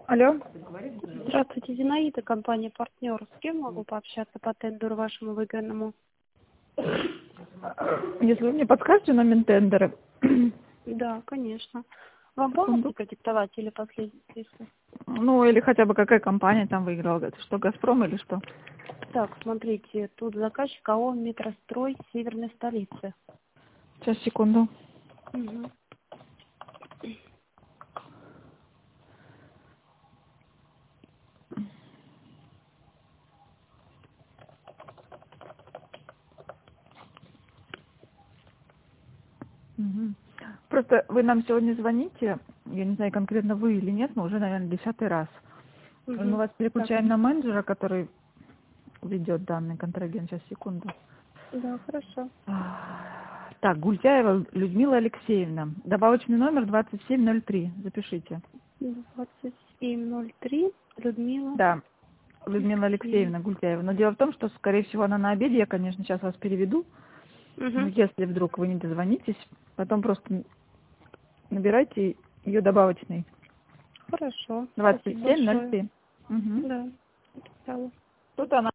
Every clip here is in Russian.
Алло. Здравствуйте, Зинаида, компания «Партнер». С кем могу пообщаться по тендеру вашему выгодному? Если вы мне подскажете номер тендера. Да, конечно. Вам Секунду. полностью продиктовать или последний цифры? Ну, или хотя бы какая компания там выиграла. Это что, «Газпром» или что? Так, смотрите, тут заказчик АО «Метрострой» северной столицы. Сейчас, секунду. Мгм. Мгм. Просто вы нам сегодня звоните, я не знаю, конкретно вы или нет, но уже, наверное, 10-й раз. Мы Мгм. вас Так, переключаем на менеджера, который ведет данный контрагент. Сейчас, секунду. да, хорошо. Так, Гультяева Людмила Алексеевна. Добавочный номер 2703. Запишите. 2703, Людмила Да, Людмила Алексеевна. Алексеевна Гультяева. Но дело в том, что, скорее всего, она на обеде. Я, конечно, сейчас вас переведу. Но Угу. если вдруг вы не дозвонитесь, потом просто набирайте ее добавочный. Хорошо, спасибо большое. 2703. Угу. Да, написала. Тут она.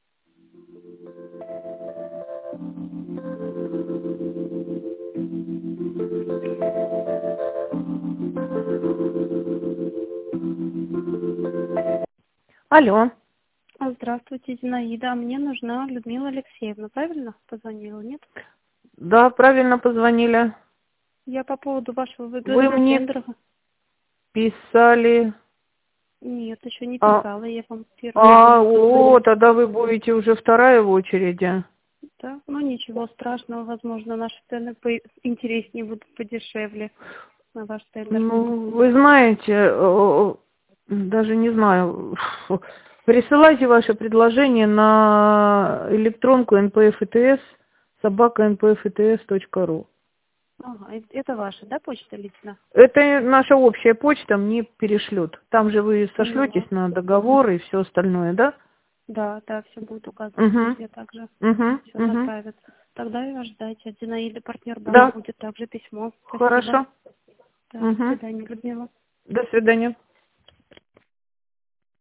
Алло. Здравствуйте, Зинаида. Мне нужна Людмила Алексеевна. Правильно позвонила, нет? Да, правильно позвонили. Я по поводу вашего Вы выгодного мне тендера. писали. Нет, еще не писала. Я вам первый раз О, позвонила. тогда вы будете уже вторая в очереди. Да, ну ничего страшного. Возможно, наши цены интереснее будут, подешевле на ваш тендер. Ну, вы знаете, даже не знаю, присылайте ваше предложение на электронку npfits @npfits.ru. Ага, это ваша, да, почта лично? Это наша общая почта, мне перешлют. Там же вы Поняла. сошлетесь на договор и все остальное, да? Да, да, все будет указано в Угу, письме также. угу, Все угу. направят. Тогда и вас ждать. От Зинаиды партнер-банк Да, будет также письмо. Спасибо. хорошо. Да, до Угу. свидания, Людмила. До свидания.